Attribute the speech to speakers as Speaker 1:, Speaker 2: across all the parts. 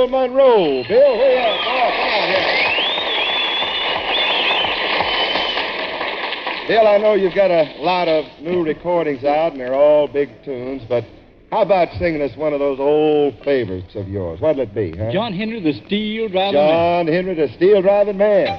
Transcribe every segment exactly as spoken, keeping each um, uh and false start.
Speaker 1: Bill Monroe. Bill, where you at? Come on, come on here. Bill, I know you've got a lot of new recordings out, and they're all big tunes, but how about singing us one of those old favorites of yours? What'll it be, huh?
Speaker 2: John Henry, the Steel Driving Man.
Speaker 1: John Henry, the Steel Driving Man.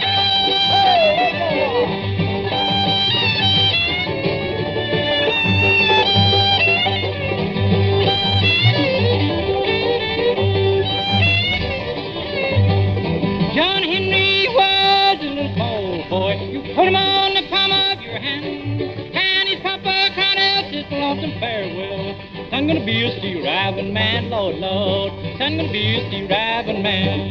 Speaker 2: John Henry was a little small boy. You put him on the palm of your hand, and his papa cried out just lonesome farewell. Son gonna be a steel driving man, Lord, Lord. Son gonna be a steel driving man.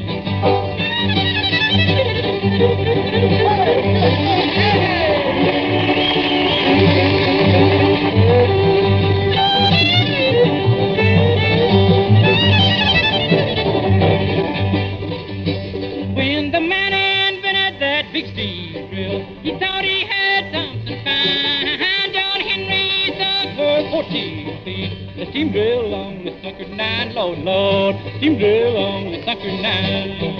Speaker 2: When the man invented that big steel drill, he thought he had something fine. John Henry dug for fourteen feet. The steam drill along the sucker nine, Lord, Lord. Steam drill along the sucker nine.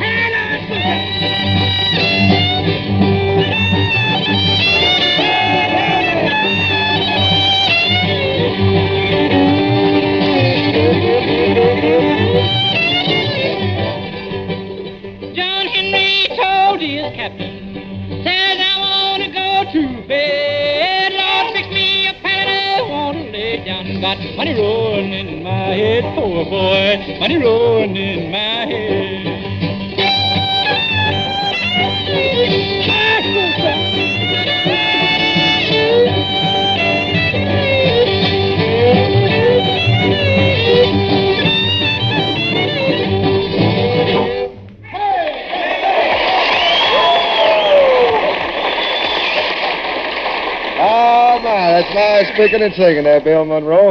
Speaker 2: John Henry told his captain, says I want to go to bed. Lord, fix me a pallet, I want to lay down. Got money rolling in my head, poor boy. Money rolling in my head.
Speaker 1: Oh, my, that's nice speaking and singing there, Bill Monroe.